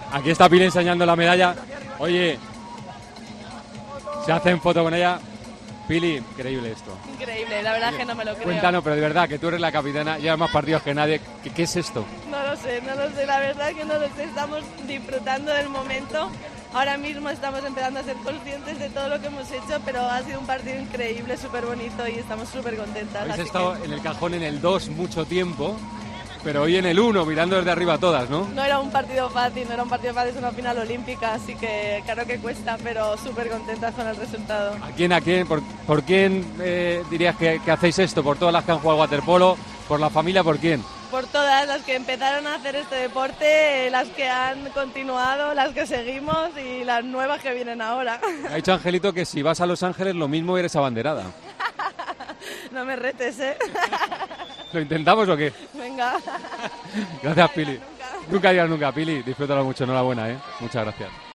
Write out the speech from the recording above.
Aquí está Pili enseñando la medalla. Oye, se hacen foto con ella. Pili, increíble esto. Increíble, la verdad es que no me lo creo. Cuéntanos, pero de verdad, que tú eres la capitana, llevas más partidos que nadie. ¿Qué es esto? No lo sé, la verdad es que no lo sé, estamos disfrutando del momento. Ahora mismo estamos empezando a ser conscientes de todo lo que hemos hecho, pero ha sido un partido increíble, súper bonito y estamos súper contentas. Habéis estado en el cajón en el 2 mucho tiempo, pero hoy en el 1, mirando desde arriba a todas, ¿no? No era un partido fácil, es una final olímpica, así que claro que cuesta, pero súper contentas con el resultado. ¿A quién? ¿Por quién dirías que hacéis esto? ¿Por todas las que han jugado waterpolo? ¿Por la familia? ¿Por quién? Por todas las que empezaron a hacer este deporte, las que han continuado, las que seguimos y las nuevas que vienen ahora. Ha dicho Angelito que si vas a Los Ángeles lo mismo eres abanderada. No me retes, ¿eh? ¿Lo intentamos o qué? Venga. Gracias, Pili. Nunca digas nunca, Pili. Disfrútalo mucho, enhorabuena, ¿eh? Muchas gracias.